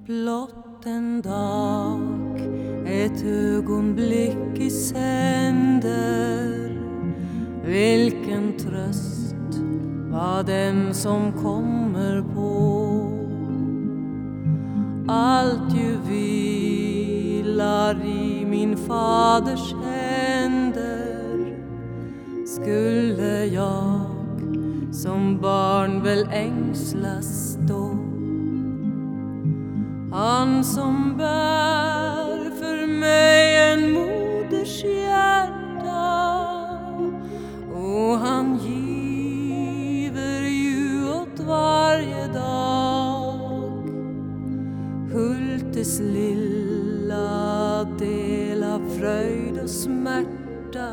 Blott en dag, ett ögonblick i sänder. Vilken tröst var den som kommer på. Allt ju vilar i min faders händer. Skulle jag som barn väl ängslas då. Han som bär för mig en moders hjärta, och han giver ju åt varje dag Hultes lilla del av fröjd och smärta,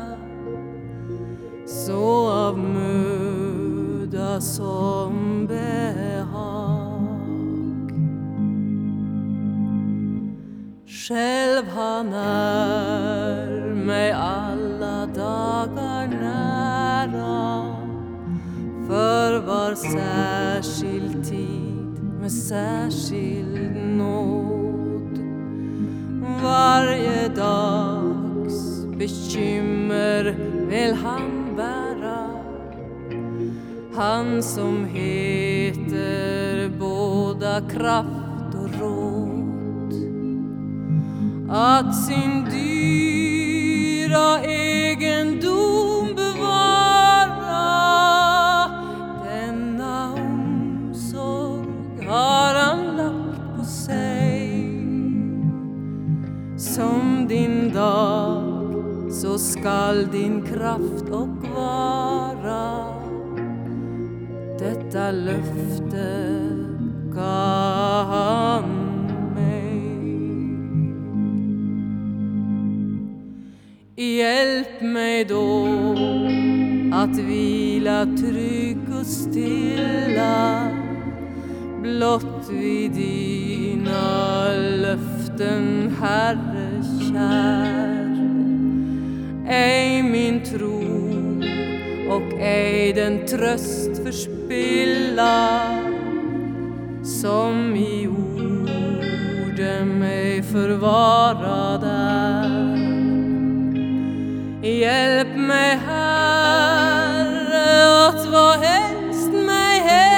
så av möda som behag. Själv han är mig alla dagar nära, för var särskild tid med särskild nåd. Varje dags bekymmer vill han bära, han som heter båda kraft och råd. Att sin dyra egendom bevara, denna omsorg har han lagt på sig. Som din dag så skall din kraft och vara, detta löfte gav han mig. Hjälp mig då att vila trygg och stilla, blott vid dina löften, Herre kär. Ej min tro och ej den tröst förspilla, som i orden mig förvarad är. Hjälp mig, Herre, att vad helst mig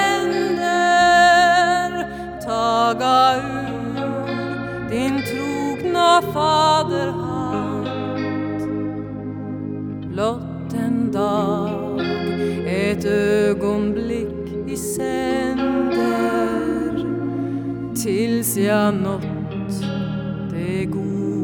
händer, taga ur din trogna faderhand. Blott en dag, ett ögonblick i sänder, tills jag nått det goda